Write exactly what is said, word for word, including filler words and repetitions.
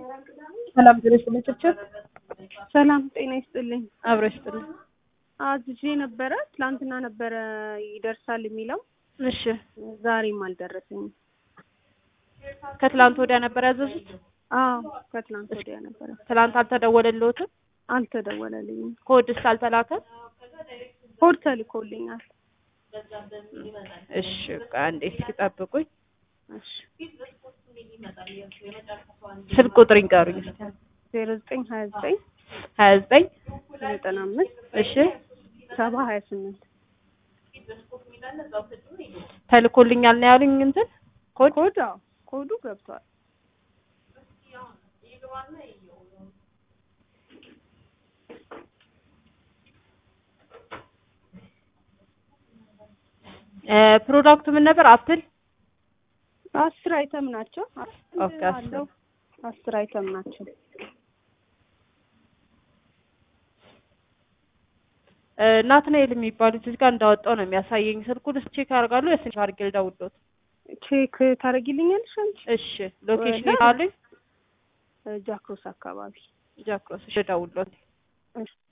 ሰላም ድረስ ልትችል ሰላም ጤና ይስጥልኝ አብረሽ ጥሩ አዝጄ ነበረ ትላንትና ነበረ ይደርሳል የሚለው እሺ ዛሬም አልደረሰኝም ከትላንት ወዲያ ነበር ያዘዙት አዎ ከትላንት ወዲያ ነበር ትላንት አልተደወለልዎትም አልተደወለልኝም ኮድስ አልተላከም ኮድ ተልኮልኛል እሺ አንዴ እስኪ ጠብቁኝ እሺ ስልክ ቁጥር ይንገሩኝ ዜሮ ዘጠኝ ሀያ ዘጠኝ ሀያ ዘጠኝ ዘጠና አምስት እሺ ሰባ ሀያ ስምንት ተልኮልኛል ነው ያሉኝ እንትን ኮድ ኮድ አዎ ኮዱ ገብቷል እ ፕሮዳክቱ ምን ነበር አፕል አስር አይተም ናቸው ኦኬ አስር አስር አይተም ናቸው እ ናትናኤል የሚባሉት እዚህ ጋር እንዳወጣው ነው የሚያሳየኝ ስልኩን ቼክ አድርጋለሁ የስንት አድርጌ ልደውልልዎት ቼክ ታረጊልኛለሽ አንቺ እሺ ሎኬሽን ይታለኝ ጃክሮስ አካባቢ ጃክሮስ እሺ ደውልልዎት እሺ